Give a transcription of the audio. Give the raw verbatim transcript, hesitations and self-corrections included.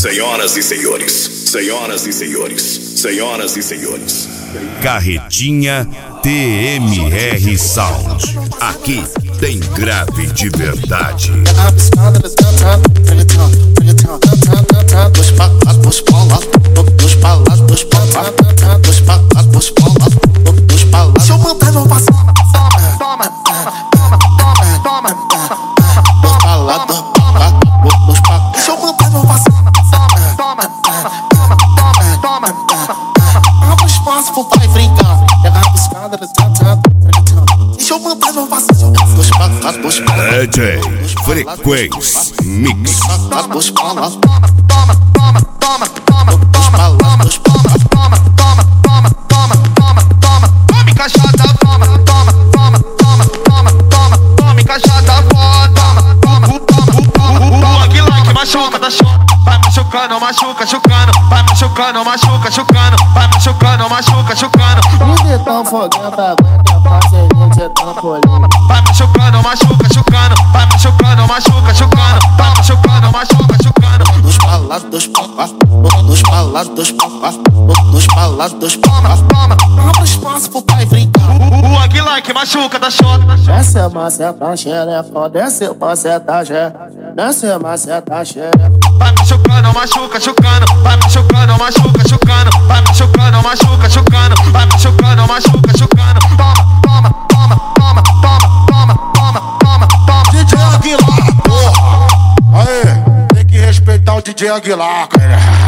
Senhoras e senhores, senhoras e senhores, senhoras e senhores. Carretinha T M R Sound. Aqui tem grave de verdade. Deixa eu montar meu passo. Toma, toma, toma, toma, toma. Dos palados, dos palados. Deixa eu montar meu passo. Toma, toma, toma, toma, toma. Abre espaço pro pai brincar. Pega a buscada, deixa eu montar meu passo. Dos palados, dos palados. D J Frequência Mix. Dos palados, toma, toma, toma, toma, toma. Dos palados, toma, toma, toma, toma, toma, toma, toma. Tome caixada, toma, toma, toma, toma, toma, toma. Tome caixada, toma, toma, toma. O Aguilar que machuca, tá choca. Vai machucando, machuca, chucando. Vai machucando, machuca, chucando. Vai machucando, machuca, chucando. Vida tão foguenta, aguenta, parceria de trampolim. Vai machucando, machuca, chucando. Vai machucando, machuca, chucando. Vai machucando, machuca, chucando. Dos palados, dos palados, dos palados, dos palados, dos palados, dos palados. Toma, toma, abre espaço pro pai brincar. O Aguilar que machuca, tá choca. Desce a maceta, xerefa, desce a maceta, xerefa. Desce a maceta, xerefa. Vai machucando, machuca, chucando. Vai machucando, machuca, chucando. Vai machucando, machuca, chucando. Vai machucando, machuca, chucando. Toma, toma, toma, toma, toma, toma, toma, toma. D J Aguilar, porra! Aê, tem que respeitar o D J Aguilar, cara.